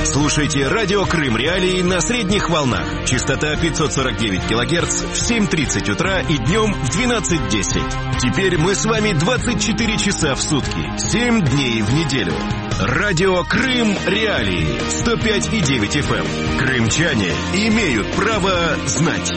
Слушайте радио Крым Реалии на средних волнах. Частота 549 килогерц в 7:30 утра и днем в 12:10. Теперь мы с вами 24 часа в сутки, 7 дней в неделю. Радио Крым Реалии 105,9 FM. Крымчане имеют право знать.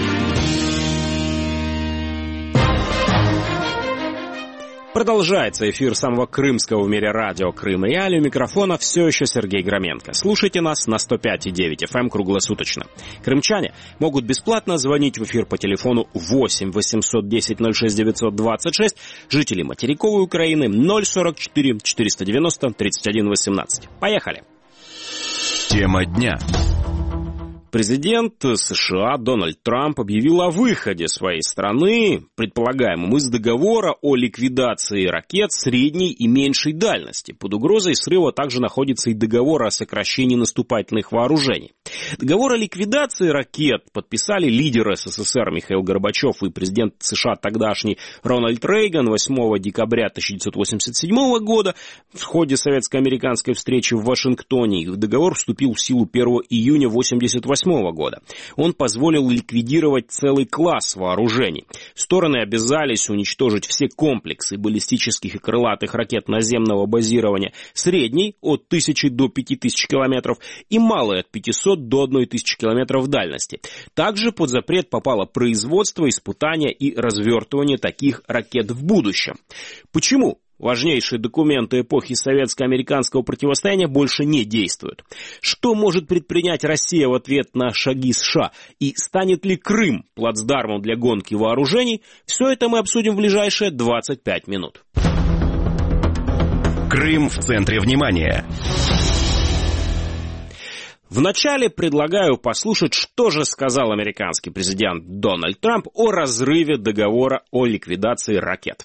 Продолжается эфир самого крымского в мире радио Крым Реалии. У микрофона все еще Сергей Громенко. Слушайте нас на 105,9 FM круглосуточно. Крымчане могут бесплатно звонить в эфир по телефону 8 810 06 926. Жители материковой Украины 044 490 31 18. Поехали. Тема дня. Президент США Дональд Трамп объявил о выходе своей страны, предполагаемым из договора о ликвидации ракет средней и меньшей дальности. Под угрозой срыва также находится и договор о сокращении наступательных вооружений. Договор о ликвидации ракет подписали лидер СССР Михаил Горбачев и президент США тогдашний Рональд Рейган 8 декабря 1987 года в ходе советско-американской встречи в Вашингтоне. Договор вступил в силу 1 июня 1988 года. Он позволил ликвидировать целый класс вооружений. Стороны обязались уничтожить все комплексы баллистических и крылатых ракет наземного базирования средней от 1000 до 5000 километров и малой от 500 до 1000 километров дальности. Также под запрет попало производство, испытание и развертывание таких ракет в будущем. Почему? Важнейшие документы эпохи советско-американского противостояния больше не действуют. Что может предпринять Россия в ответ на шаги США? И станет ли Крым плацдармом для гонки вооружений? Все это мы обсудим в ближайшие 25 минут. Крым в центре внимания. Вначале предлагаю послушать, что же сказал американский президент Дональд Трамп о разрыве договора о ликвидации ракет.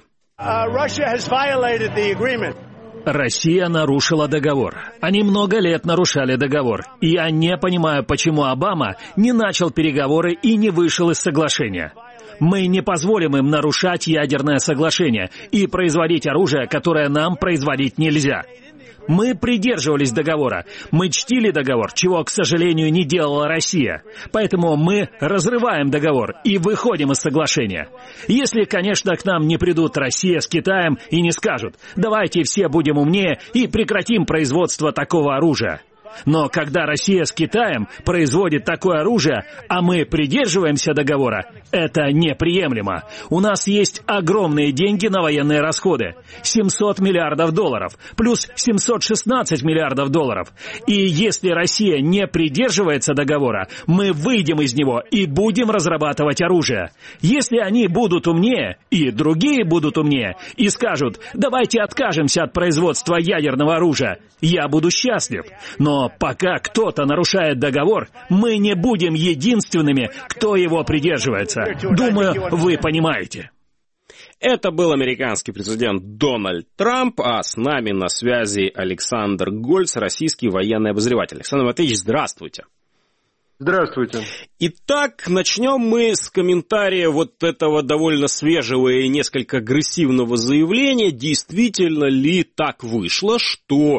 Россия нарушила договор. Они много лет нарушали договор. И я не понимаю, почему Обама не начал переговоры и не вышел из соглашения. Мы не позволим им нарушать ядерное соглашение и производить оружие, которое нам производить нельзя. Мы придерживались договора, мы чтили договор, чего, к сожалению, не делала Россия. Поэтому мы разрываем договор и выходим из соглашения. Если, конечно, к нам не придут Россия с Китаем и не скажут: давайте все будем умнее и прекратим производство такого оружия. Но когда Россия с Китаем производит такое оружие, а мы придерживаемся договора, это неприемлемо. У нас есть огромные деньги на военные расходы. $700 миллиардов, плюс $716 миллиардов. И если Россия не придерживается договора, мы выйдем из него и будем разрабатывать оружие. Если они будут умнее, и другие будут умнее, и скажут: давайте откажемся от производства ядерного оружия, я буду счастлив. Но пока кто-то нарушает договор, мы не будем единственными, кто его придерживается. Думаю, вы понимаете. Это был американский президент Дональд Трамп, а с нами на связи Александр Гольц, российский военный обозреватель. Александр Матвеевич, здравствуйте. Здравствуйте. Итак, начнем мы с комментария вот этого довольно свежего и несколько агрессивного заявления. Действительно ли так вышло, что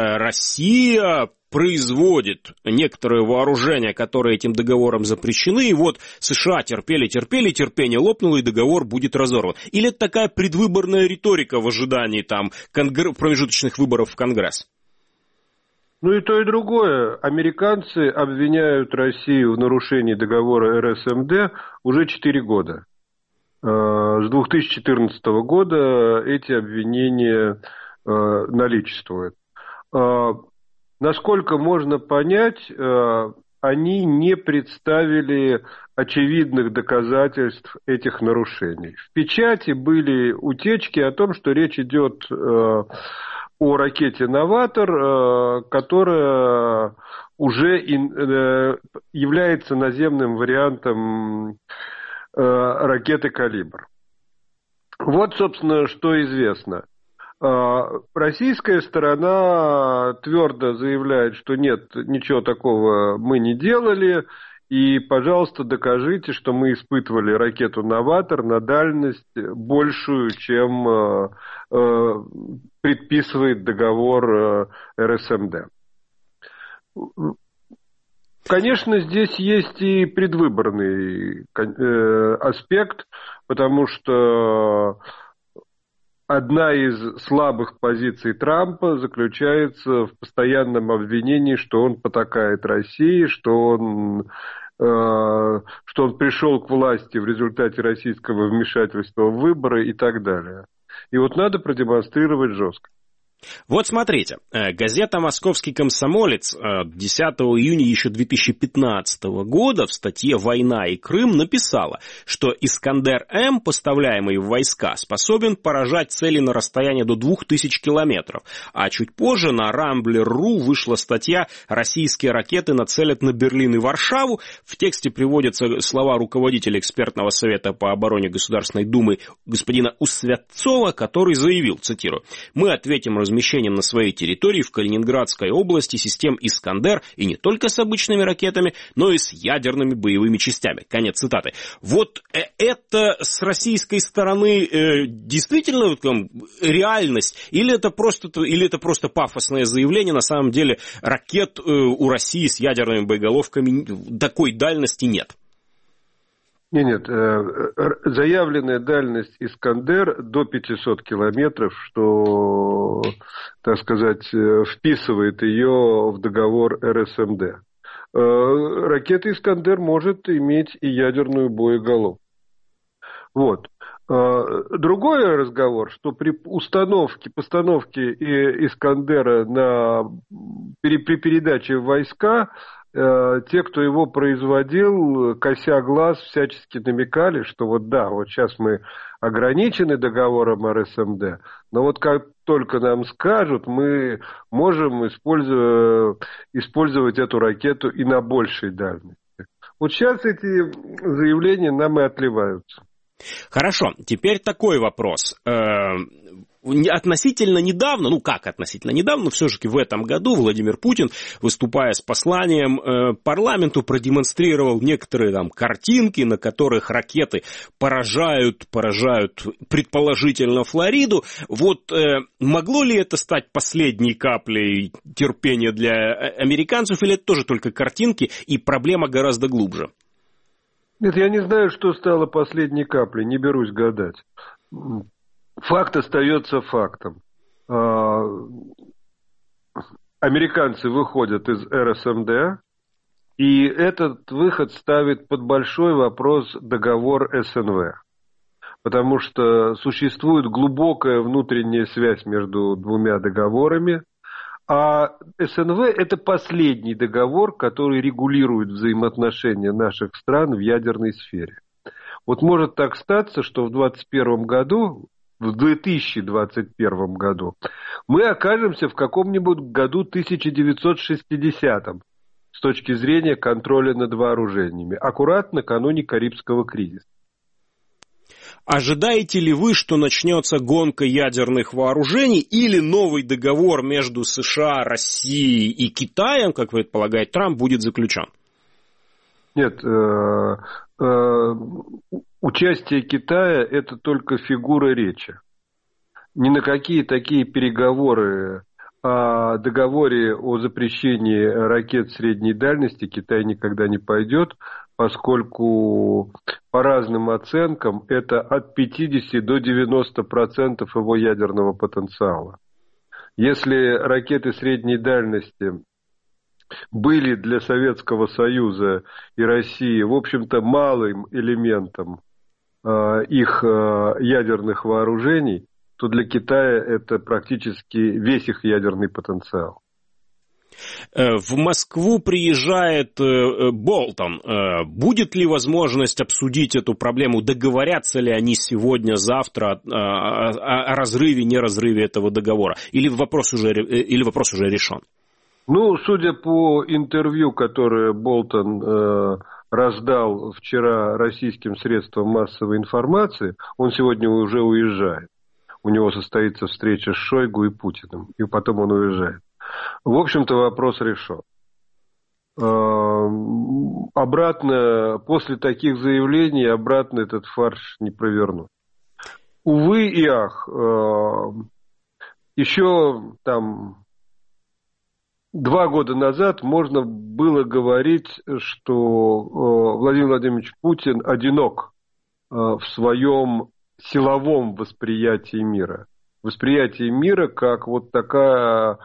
Россия производит некоторые вооружения, которые этим договором запрещены, и вот США терпели, терпение лопнуло, и договор будет разорван? Или это такая предвыборная риторика в ожидании там промежуточных выборов в Конгресс? Ну и то, и другое. Американцы обвиняют Россию в нарушении договора РСМД уже 4 года. С 2014 года эти обвинения наличествуют. Насколько можно понять, они не представили очевидных доказательств этих нарушений. В печати были утечки о том, что речь идет о ракете «Новатор», которая уже является наземным вариантом ракеты «Калибр». Вот, собственно, что известно. Российская сторона твердо заявляет, что нет, ничего такого мы не делали, и, пожалуйста, докажите, что мы испытывали ракету «Новатор» на дальность большую, чем предписывает договор РСМД. Конечно, здесь есть и предвыборный аспект, потому что одна из слабых позиций Трампа заключается в постоянном обвинении, что он потакает России, что он пришел к власти в результате российского вмешательства в выборы и так далее. И вот надо продемонстрировать жестко. Вот смотрите, газета «Московский комсомолец» 10 июня еще 2015 года в статье «Война и Крым» написала, что «Искандер-М», поставляемый в войска, способен поражать цели на расстояние до 2000 километров. А чуть позже на Rambler.ru вышла статья «Российские ракеты нацелят на Берлин и Варшаву». В тексте приводятся слова руководителя экспертного совета по обороне Государственной Думы господина Усвятцова, который заявил, цитирую, «Мы ответим размещением на своей территории в Калининградской области систем «Искандер» и не только с обычными ракетами, но и с ядерными боевыми частями». Конец цитаты. Вот это с российской стороны действительно реальность или это просто пафосное заявление? На самом деле ракет у России с ядерными боеголовками такой дальности нет. Нет, заявленная дальность «Искандер» до 500 километров, что, так сказать, вписывает ее в договор РСМД. Ракета «Искандер» может иметь и ядерную боеголовку. Вот. Другой разговор, что при постановке «Искандера» при передаче в войска, те, кто его производил, кося глаз, всячески намекали, что вот сейчас мы ограничены договором РСМД, но вот как только нам скажут, мы можем использовать эту ракету и на большей дальности. Вот сейчас эти заявления нам и отливаются. Хорошо, теперь такой вопрос. Относительно недавно, но все-таки в этом году Владимир Путин, выступая с посланием парламенту, продемонстрировал некоторые картинки, на которых ракеты поражают предположительно Флориду. Вот могло ли это стать последней каплей терпения для американцев, или это тоже только картинки, и проблема гораздо глубже? Нет, я не знаю, что стало последней каплей, не берусь гадать. Факт остается фактом. Американцы выходят из РСМД, и этот выход ставит под большой вопрос договор СНВ. Потому что существует глубокая внутренняя связь между двумя договорами, а СНВ – это последний договор, который регулирует взаимоотношения наших стран в ядерной сфере. Вот может так статься, что в 2021 году мы окажемся в каком-нибудь году 1960-м с точки зрения контроля над вооружениями, аккурат накануне Карибского кризиса. Ожидаете ли вы, что начнется гонка ядерных вооружений или новый договор между США, Россией и Китаем, как предполагает Трамп, будет заключен? Нет, участие Китая – это только фигура речи. Ни на какие такие переговоры о договоре о запрещении ракет средней дальности Китай никогда не пойдет, поскольку по разным оценкам это от 50 до 90% его ядерного потенциала. Если ракеты средней дальности были для Советского Союза и России, в общем-то, малым элементом их ядерных вооружений, то для Китая это практически весь их ядерный потенциал. В Москву приезжает Болтон. Будет ли возможность обсудить эту проблему? Договорятся ли они сегодня-завтра о разрыве, не разрыве этого договора? Или вопрос уже решен? Судя по интервью, которое Болтон раздал вчера российским средствам массовой информации, он сегодня уже уезжает. У него состоится встреча с Шойгу и Путиным, и потом он уезжает. В общем-то, вопрос решен. Обратно, после таких заявлений, обратно этот фарш не провернуть. Увы и ах, еще 2 года назад можно было говорить, что Владимир Владимирович Путин одинок в своем силовом восприятии мира. Восприятие мира как вот такая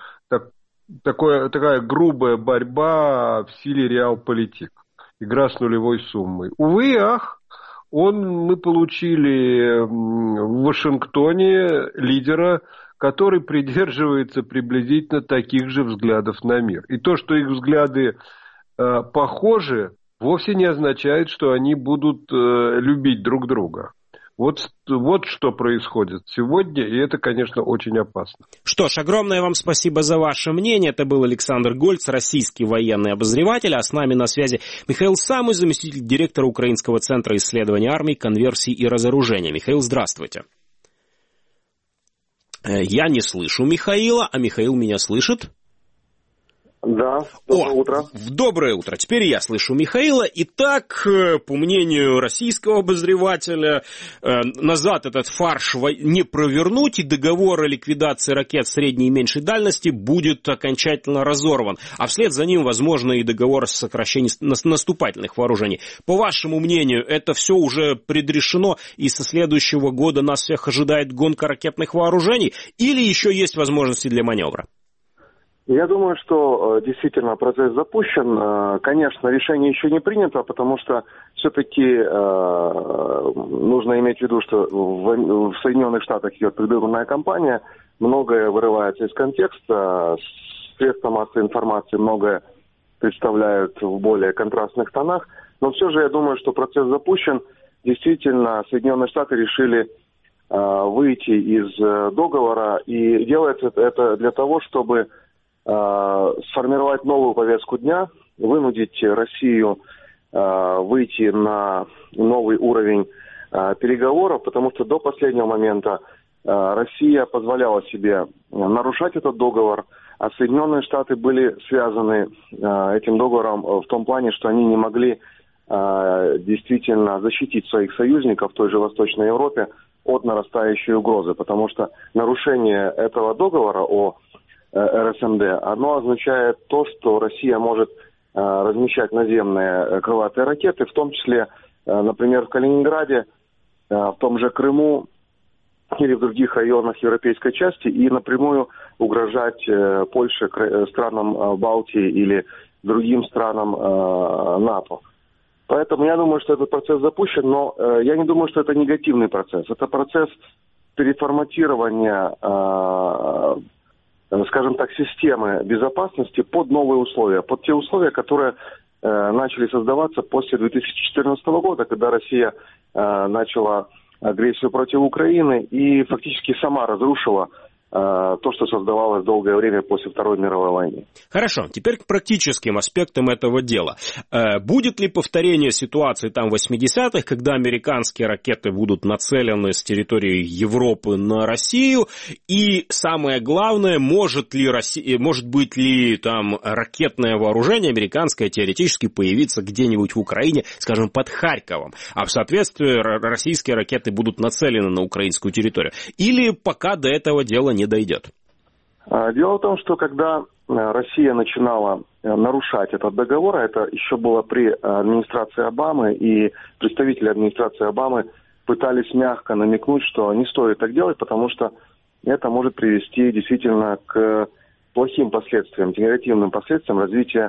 грубая борьба в стиле реалполитик. Игра с нулевой суммой. Увы и ах, мы получили в Вашингтоне лидера, который придерживается приблизительно таких же взглядов на мир. И то, что их взгляды похожи, вовсе не означает, что они будут любить друг друга. Вот что происходит сегодня, и это, конечно, очень опасно. Что ж, огромное вам спасибо за ваше мнение. Это был Александр Гольц, российский военный обозреватель, а с нами на связи Михаил Самый, заместитель директора Украинского центра исследования армии, конверсии и разоружения. Михаил, здравствуйте. Я не слышу Михаила, а Михаил меня слышит? Да, доброе утро. Доброе утро. Теперь я слышу Михаила. Итак, по мнению российского обозревателя, назад этот фарш не провернуть, и договор о ликвидации ракет средней и меньшей дальности будет окончательно разорван. А вслед за ним, возможно, и договор о сокращении наступательных вооружений. По вашему мнению, это все уже предрешено, и со следующего года нас всех ожидает гонка ракетных вооружений? Или еще есть возможности для маневра? Я думаю, что действительно процесс запущен. Конечно, решение еще не принято, потому что все-таки нужно иметь в виду, что в Соединенных Штатах идет предвыборная кампания, многое вырывается из контекста, средства массовой информации многое представляют в более контрастных тонах, но все же я думаю, что процесс запущен. Действительно, Соединенные Штаты решили выйти из договора, и делается это для того, чтобы сформировать новую повестку дня, вынудить Россию выйти на новый уровень переговоров, потому что до последнего момента Россия позволяла себе нарушать этот договор, а Соединенные Штаты были связаны этим договором в том плане, что они не могли действительно защитить своих союзников в той же Восточной Европе от нарастающей угрозы, потому что нарушение этого договора о РСМД, оно означает то, что Россия может размещать наземные крылатые ракеты, в том числе, например, в Калининграде, в том же Крыму или в других районах европейской части, и напрямую угрожать Польше, странам Балтии или другим странам НАТО. Поэтому я думаю, что этот процесс запущен, но я не думаю, что это негативный процесс. Это процесс переформатирования, скажем так, системы безопасности под новые условия, под те условия, которые начали создаваться после 2014 года, когда Россия начала агрессию против Украины и фактически сама разрушила то, что создавалось долгое время после Второй мировой войны. Хорошо, теперь к практическим аспектам этого дела. Будет ли повторение ситуации там в 80-х, когда американские ракеты будут нацелены с территории Европы на Россию? И самое главное, может быть ли там ракетное вооружение американское теоретически появиться где-нибудь в Украине, скажем, под Харьковом, а в соответствии российские ракеты будут нацелены на украинскую территорию? Или пока до этого дела не дойдет? Дело в том, что когда Россия начинала нарушать этот договор, это еще было при администрации Обамы, и представители администрации Обамы пытались мягко намекнуть, что не стоит так делать, потому что это может привести действительно к плохим последствиям, негативным последствиям развития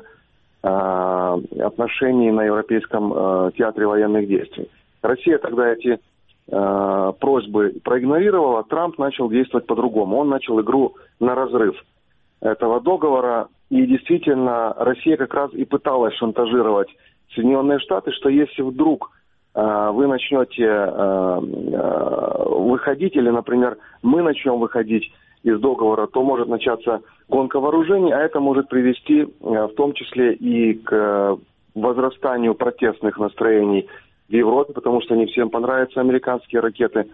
отношений на Европейском театре военных действий. Россия тогда эти просьбы проигнорировала, Трамп начал действовать по-другому. Он начал игру на разрыв этого договора, и действительно Россия как раз и пыталась шантажировать Соединенные Штаты, что если вдруг вы начнете выходить, или, например, мы начнем выходить из договора, то может начаться гонка вооружений, а это может привести в том числе и к возрастанию протестных настроений в Европе, потому что не всем понравятся американские ракеты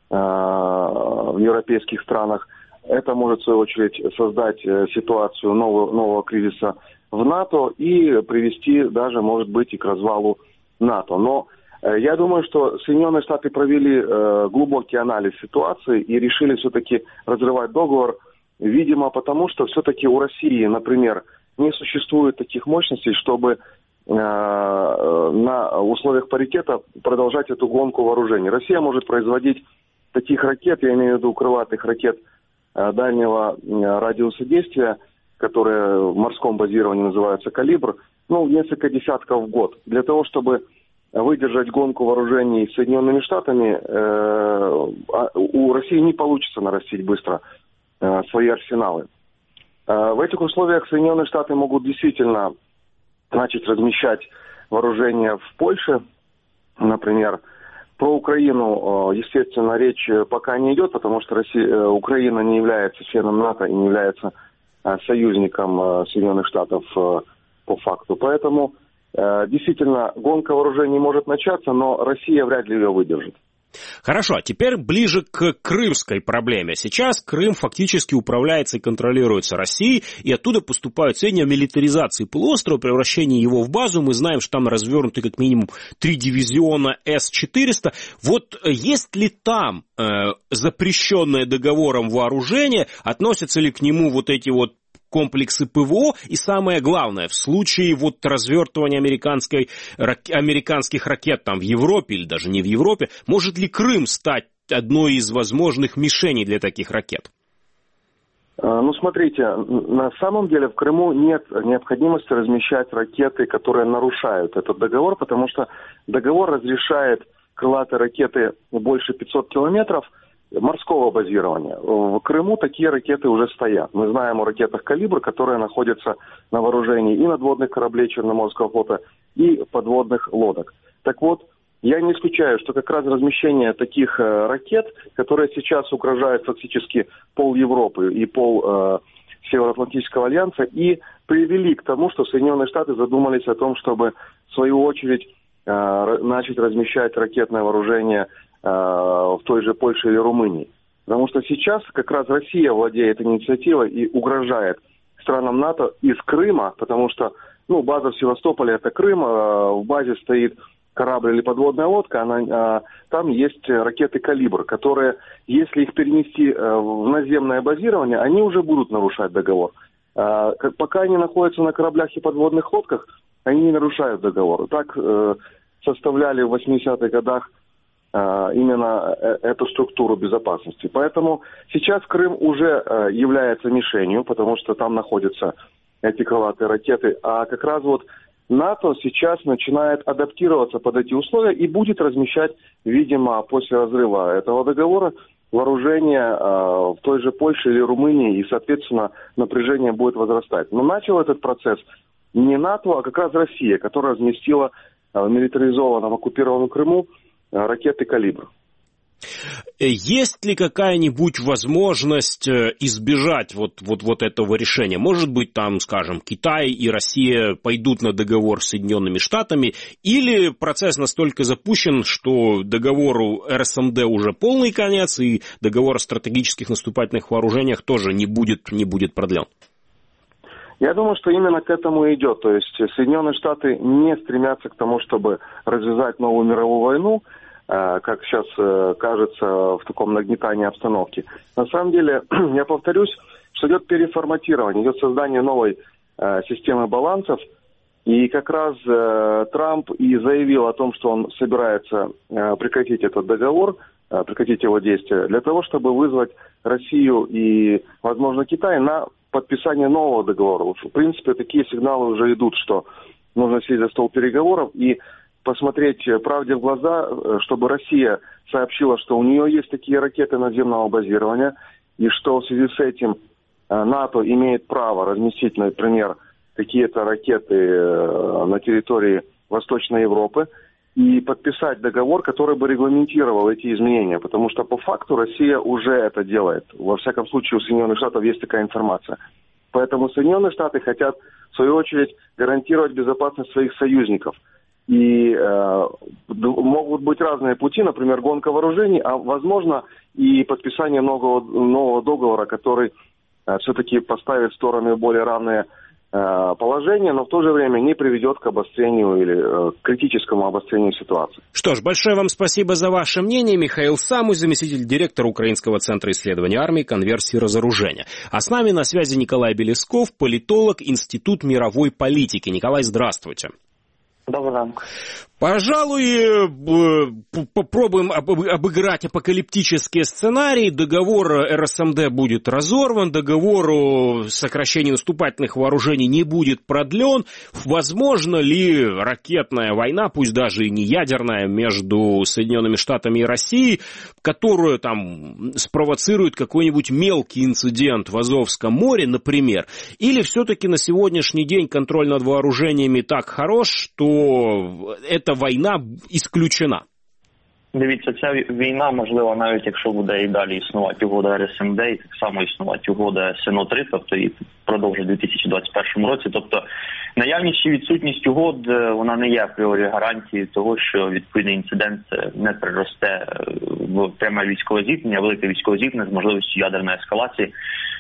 в европейских странах. Это может, в свою очередь, создать ситуацию нового кризиса в НАТО и привести даже, может быть, и к развалу НАТО. Но я думаю, что Соединенные Штаты провели глубокий анализ ситуации и решили все-таки разрывать договор видимо, потому что все-таки у России, например, не существует таких мощностей, чтобы на условиях паритета продолжать эту гонку вооружений. Россия может производить таких ракет, я имею в виду крылатых ракет дальнего радиуса действия, которые в морском базировании называются «Калибр», несколько десятков в год. Для того, чтобы выдержать гонку вооружений с Соединенными Штатами, у России не получится нарастить быстро свои арсеналы. В этих условиях Соединенные Штаты могут действительно начать размещать вооружения в Польше, например. Про Украину, естественно, речь пока не идет, потому что Украина не является членом НАТО и не является союзником Соединенных Штатов по факту. Поэтому действительно гонка вооружений может начаться, но Россия вряд ли ее выдержит. Хорошо, а теперь ближе к крымской проблеме. Сейчас Крым фактически управляется и контролируется Россией, и оттуда поступают сведения о милитаризации полуострова, превращении его в базу. Мы знаем, что там развернуты как минимум 3 дивизиона С-400. Вот есть ли там запрещенное договором вооружение, относятся ли к нему вот эти вот комплексы ПВО, и самое главное, в случае развертывания американских ракет там в Европе или даже не в Европе, может ли Крым стать одной из возможных мишеней для таких ракет? Смотрите, на самом деле в Крыму нет необходимости размещать ракеты, которые нарушают этот договор, потому что договор разрешает крылатые ракеты больше 500 километров морского базирования. В Крыму такие ракеты уже стоят. Мы знаем о ракетах «Калибр», которые находятся на вооружении и надводных кораблей Черноморского флота, и подводных лодок. Так вот, я не исключаю, что как раз размещение таких ракет, которые сейчас угрожают фактически пол Европы и пол Североатлантического альянса, и привели к тому, что Соединенные Штаты задумались о том, чтобы в свою очередь начать размещать ракетное вооружение в той же Польше или Румынии. Потому что сейчас как раз Россия владеет инициативой и угрожает странам НАТО из Крыма, потому что база в Севастополе — это Крым, в базе стоит корабль или подводная лодка, там есть ракеты «Калибр», которые, если их перенести в наземное базирование, они уже будут нарушать договор. Пока они находятся на кораблях и подводных лодках, они не нарушают договор. Так составляли в 80-х годах именно эту структуру безопасности. Поэтому сейчас Крым уже является мишенью, потому что там находятся эти крылатые ракеты. А как раз НАТО сейчас начинает адаптироваться под эти условия и будет размещать, видимо, после разрыва этого договора вооружение в той же Польше или Румынии, и, соответственно, напряжение будет возрастать. Но начал этот процесс не НАТО, а как раз Россия, которая разместила в милитаризованном оккупированном Крыму ракеты «Калибр». Есть ли какая-нибудь возможность избежать вот этого решения? Может быть, там, скажем, Китай и Россия пойдут на договор с Соединенными Штатами, или процесс настолько запущен, что договору РСМД уже полный конец, и договор о стратегических наступательных вооружениях тоже не будет продлен? Я думаю, что именно к этому и идет. То есть Соединенные Штаты не стремятся к тому, чтобы развязать новую мировую войну, как сейчас кажется в таком нагнетании обстановки. На самом деле, я повторюсь, что идет переформатирование, идет создание новой системы балансов. И как раз Трамп и заявил о том, что он собирается прекратить этот договор, прекратить его действие, для того, чтобы вызвать Россию и, возможно, Китай на подписание нового договора. В принципе, такие сигналы уже идут, что нужно сесть за стол переговоров и посмотреть правде в глаза, чтобы Россия сообщила, что у нее есть такие ракеты наземного базирования, и что в связи с этим НАТО имеет право разместить, например, какие-то ракеты на территории Восточной Европы, и подписать договор, который бы регламентировал эти изменения, потому что по факту Россия уже это делает. Во всяком случае, у Соединенных Штатов есть такая информация. Поэтому Соединенные Штаты хотят, в свою очередь, гарантировать безопасность своих союзников. И могут быть разные пути, например, гонка вооружений, а, возможно, и подписание нового договора, который все-таки поставит стороны более равные положение, но в то же время не приведет к обострению или к критическому обострению ситуации. Что ж, большое вам спасибо за ваше мнение. Михаил Самуй, заместитель директора Украинского центра исследований армии, конверсии и разоружения. А с нами на связи Николай Белесков, политолог, Институт мировой политики. Николай, здравствуйте. Добрый ранг. Пожалуй, попробуем обыграть апокалиптические сценарии. Договор РСМД будет разорван, договор о сокращении наступательных вооружений не будет продлен. Возможно ли ракетная война, пусть даже и не ядерная, между Соединенными Штатами и Россией, которую там спровоцирует какой-нибудь мелкий инцидент в Азовском море, например? Или все-таки на сегодняшний день контроль над вооружениями так хорош, что эта війна ісключена? Дивіться, ця війна, можливо, навіть якщо буде і далі існувати угода РСМД, і так само існувати угода СНО-3, тобто і продовжить у 2021 році. Тобто наявність чи відсутність угод, вона не є апріорі гарантією того, що відповідний інцидент не переросте в пряме військове зіткнення, велике військове зіткнення з можливістю ядерної ескалації.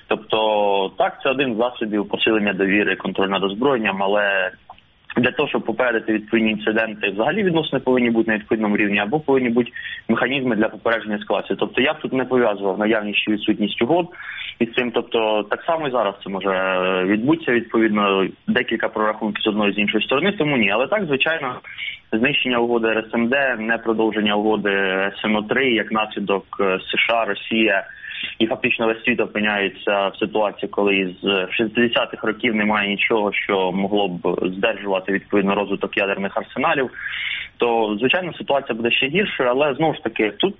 Тобто, так, це один з засобів посилення довіри і контролю над озброєнням, але для того, щоб попередити відповідні інциденти, взагалі відносини повинні бути на відповідному рівні, або повинні бути механізми для попередження ескалації. Тобто я б тут не пов'язував наявність чи відсутність угод із цим. Тобто так само і зараз це може відбутися, відповідно, декілька прорахунків з одної з іншої сторони, тому ні. Але так, звичайно, знищення угоди РСМД, не продовження угоди СНО-3, як наслідок США, Росія і фактично весь світ опиняється в ситуації, коли з 60-х років немає нічого, що могло б здержувати відповідно розвиток ядерних арсеналів, то, звичайно, ситуація буде ще гіршою, але, знову ж таки, тут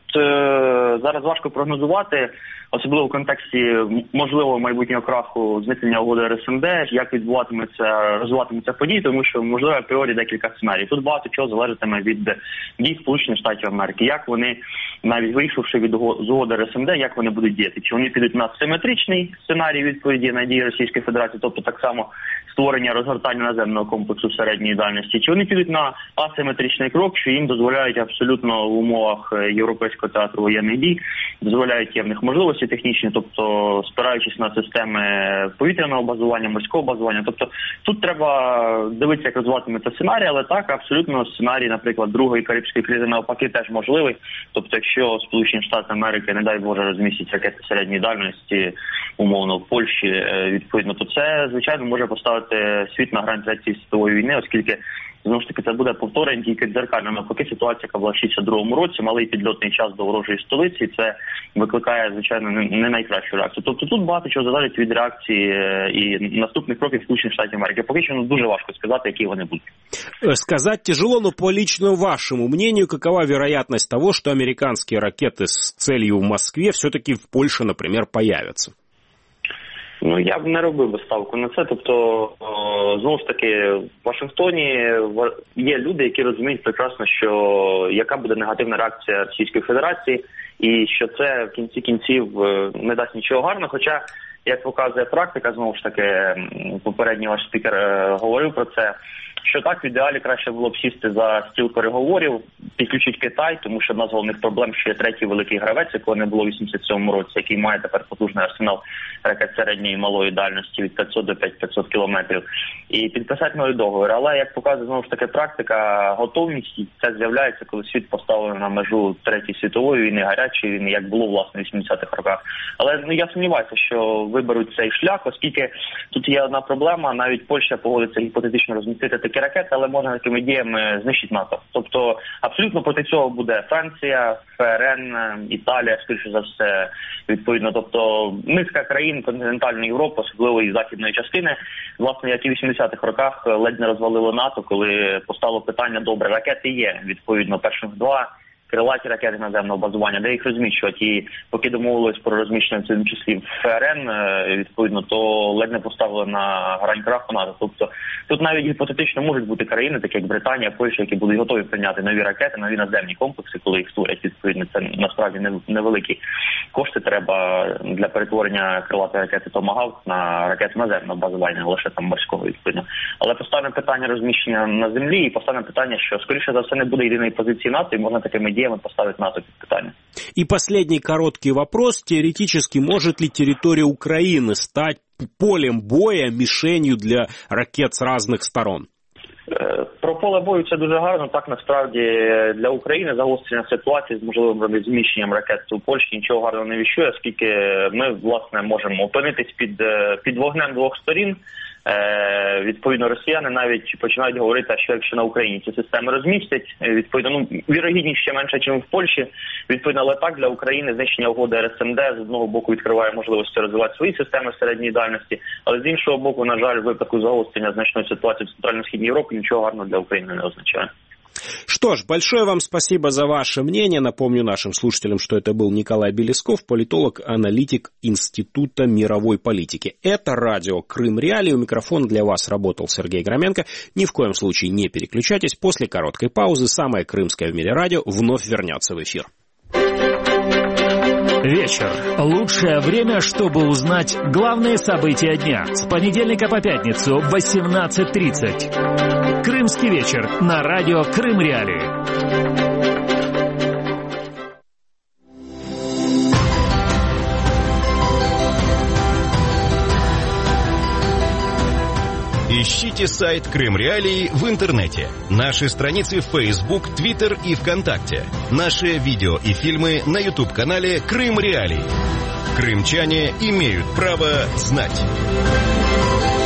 зараз важко прогнозувати, особливо в контексті можливого майбутнього краху зникнення угоди РСМД, як розвиватиметься події, тому що, можливо, апріорі декілька сценаріїв. Тут багато чого залежатиме від дій Сполучених Штатів Америки, як вони, навіть вийшовши з угоди РСМД, як вони будуть діяти. Чи вони підуть на симетричний сценарій відповіді на дії Російської Федерації, тобто так само створення розгортання наземного комплексу середньої дальності, чи вони підуть на асиметричний крок, що їм дозволяють абсолютно в умовах Європейського театру воєнних дій, дозволяють є в них можливості технічні, тобто спираючись на системи повітряного базування, морського базування. Тобто тут треба дивитися, як розвиватиметься сценарій, але так, абсолютно сценарій, наприклад, другої Карибської кризи навпаки теж можливий. Тобто якщо Сполучені Штати Америки, не дай Боже, розмістять ракети середньої дальності, умовно, в Польщі, відповідно, то це, звичайно, може поставити світ на грань Третьої світової війни, оскільки, знову ж таки, це буде повторення тільки дзеркально. Навпаки, ситуація, яка була в 62-му році, малий підльотний час до ворожої столиці, це викликає, звичайно, не найкращу реакцію. Тобто тут багато чого залежить від реакції і наступних кроків Сполучених Штатів Америки. Поки що дуже важко сказати, які вони будуть. Сказать тяжело, но по лично вашему мнению, какова вероятность того, что американские ракеты с целью в Москве все-таки в Польше, например, появятся? Ну, я б не робив би ставку на це. Тобто, знову ж таки, в Вашингтоні є люди, які розуміють прекрасно, що яка буде негативна реакція Російської Федерації, і що це в кінці кінців не дасть нічого гарного. Хоча, як показує практика, знову ж таки, попередній ваш спікер говорив про це, що так, в ідеалі краще було б сісти за стіл переговорів, підключити Китай, тому що одна з головних проблем, що є третій великий гравець, якого не було в 87-му році, який має тепер потужний арсенал ракет середньої і малої дальності від 500 до 500 кілометрів, і підписати новий договір. Але, як показує, знову ж таки, практика, готовність, це з'являється, коли світ поставлений на межу Третьої світової війни, гарячої війни, як було, власне, в 80-х роках. Але я сумніваюся, що виберуть цей шлях, оскільки тут є одна проблема, навіть Польща погодиться гіпотетично розмістити такі ракети, але можна такими діями знищити НАТО. Тобто абсолютно проти цього буде Франція, ФРН, Італія, скоріше за все, відповідно. Тобто низка країн континентальної Європи, особливо і західної частини, власне, як і в 80-х роках ледь не розвалило НАТО, коли постало питання, добре, ракети є, відповідно, перших два, крилаті ракети наземного базування, де їх розміщувати. І поки домовились про розміщення, в цьому числі в ФРН, відповідно, то ледь не поставили на грань краху НАТО. Тобто тут навіть гіпотетично можуть бути країни, такі як Британія, Польща, які будуть готові прийняти нові ракети, нові наземні комплекси, коли їх створять, відповідно. Це насправді невеликі кошти треба для перетворення крилатої ракети Томагавк на ракети наземного базування, лише там морського, відповідно. Але постане питання розміщення на землі і постане питання, що, скоріше за все, не буде єдиної позиції НАТО, і можна такими діями поставить НАТО під питання. И последний короткий вопрос. Теоретически, может ли территория Украины стать полем боя, мишенью для ракет с разных сторон? Про поле бою це дуже гарно. Так, насправді, для України загострення ситуації з можливим зміщенням ракет у Польщі нічого гарного не віщує, оскільки ми, власне, можемо опинитись під вогнем двох сторін. Відповідно, росіяни навіть починають говорити, що якщо на Україні ці системи розмістять, відповідно, вірогідність ще менше, ніж в Польщі. Відповідно, але так, для України знищення угоди РСМД з одного боку відкриває можливості розвивати свої системи середньої дальності, але з іншого боку, на жаль, в випадку загострення значної ситуації в Центрально-Східній Європі нічого гарного для України не означає. Что ж, большое вам спасибо за ваше мнение. Напомню нашим слушателям, что это был Николай Белесков, политолог, аналитик Института мировой политики. Это радио «Крым Реалии». У микрофона для вас работал Сергей Громенко. Ни в коем случае не переключайтесь. После короткой паузы самое крымское в мире радио вновь вернется в эфир. Вечер. Лучшее время, чтобы узнать главные события дня. С понедельника по пятницу в 18:30. Крымский вечер на радио «Крым Реалии». Ищите сайт Крым Реалии в интернете. Наши страницы в Facebook, Twitter и ВКонтакте. Наши видео и фильмы на YouTube-канале Крым Реалии. Крымчане имеют право знать.